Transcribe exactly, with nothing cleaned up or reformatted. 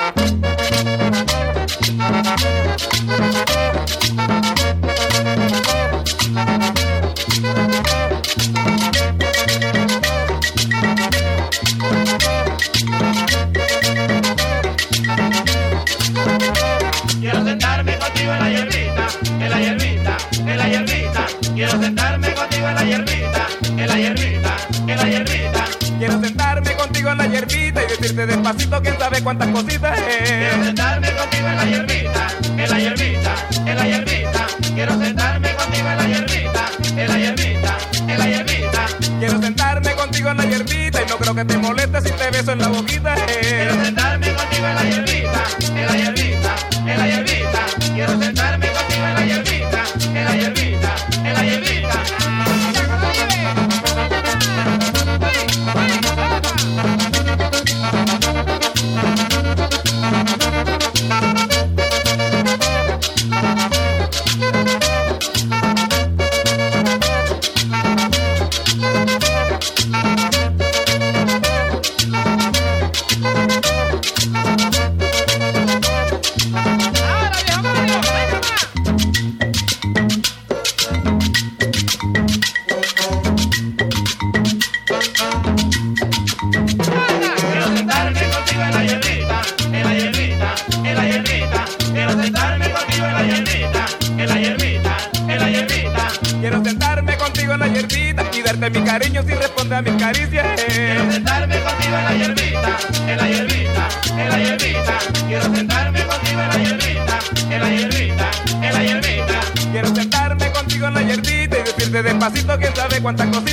Quiero sentarme contigo en la hierbita, en la hierbita, en la hierbita. Quiero sentarme contigo en la hierbita, en la hierbita, en la hierbita. Quiero sentarme contigo en la hierbita y decirte despacito quién sabe cuántas cositas es. Quiero sentarme contigo en la hierbita, en la hierbita, en la hierbita. Quiero sentarme contigo en la hierbita, en la hierbita, en la hierbita. Quiero sentarme contigo en la hierbita y no creo que te moleste si te beso en la boquita eh. Quiero sentarme contigo en la hierbita, en la hierbita, en la hierbita. Quiero sentarme contigo en la hierbita, en la hierbita, en la hierbita. De mi cariño si responde a mis caricias eh. Quiero sentarme contigo en la hierbita, en la hierbita, en la hierbita. Quiero sentarme contigo en la hierbita, en la hierbita, en la hierbita. Quiero sentarme contigo en la hierbita y decirte despacito quién sabe cuántas cositas